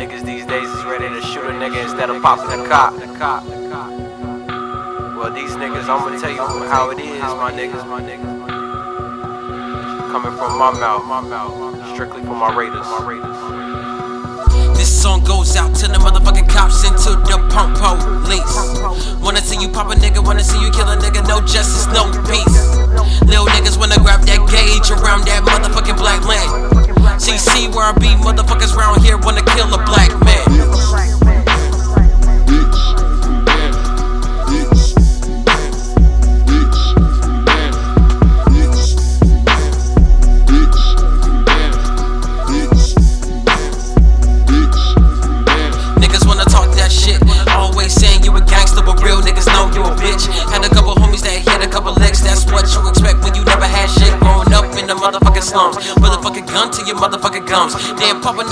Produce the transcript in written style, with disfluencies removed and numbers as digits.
Niggas these days is ready to shoot a nigga instead of popping a cop. Well, these niggas, I'ma tell you how it is, my niggas. Coming from my mouth, strictly for my raiders. This song goes out to the motherfucking cops and to the punk police. Wanna see you pop a nigga, wanna see you kill a nigga, no justice, no peace. Little niggas wanna grab that gauge around that motherfucking black land. CC where I be, motherfuckers round here wanna kill a black man. Niggas wanna talk that shit, always saying you a gangster, but real niggas know you a bitch. Had a couple homies that hit a couple licks, that's what you expect when you never had shit. Growing up in the motherfucking slums, put a fucking gun to your motherfucking gums. Then pop a